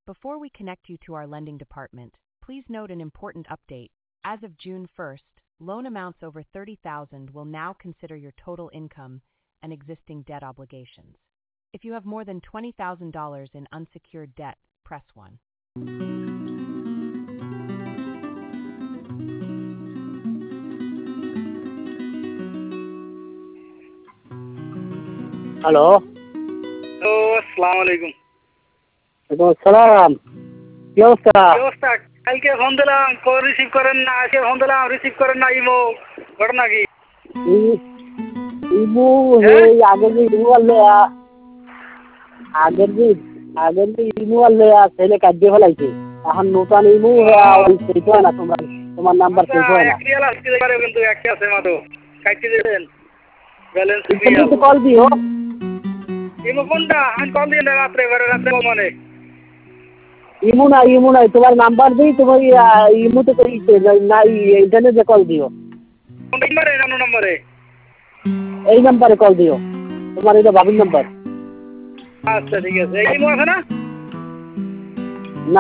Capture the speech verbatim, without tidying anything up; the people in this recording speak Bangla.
Before we connect you to our lending department, please note an important update. As of June first, loan amounts over thirty thousand dollars will now consider your total income and existing debt obligations. If you have more than twenty thousand dollars in unsecured debt, press one. Hello তো আসসালামু আলাইকুম। সালাম, কি অবস্থা? কি অবস্থা? কালকে ফোন দিলাম, কল রিসিভ করেন না। আজকে ফোন দিলাম, রিসিভ করেন না। ইমো ঘটনা কি? ই- ইমু হ্যাঁ? এই আগের যে ইমু আনলে আগের যে আগের যে ইমু আনলে ছেলে কাটিয়ে ফেলাইছে। এখন নতুন ইমু ওই সেট হয় না, তোমার তোমার নাম্বার সেট হয় না। এক রিয়াল আসতে পারে কিন্তু একই আছে মাত্র। কাটতে দিবেন। ব্যালেন্স তুমি রিয়াল। একটু কল দিও। ইমো কোনটা? আমি কল দিয়ে না রাত্রে করে রাত্রে মানে। ইমু না ইমু নাই, তোমার নাম্বার দিই, তোমার ইমুতে তো নাই, ইন্টারনেটে কল দিও। কোন নম্বরে? নানো নম্বরে। এই নাম্বারে কল দিও, তোমার এটা ভাবির নাম্বার। আচ্ছা ঠিক আছে। এই ইমো আছে না?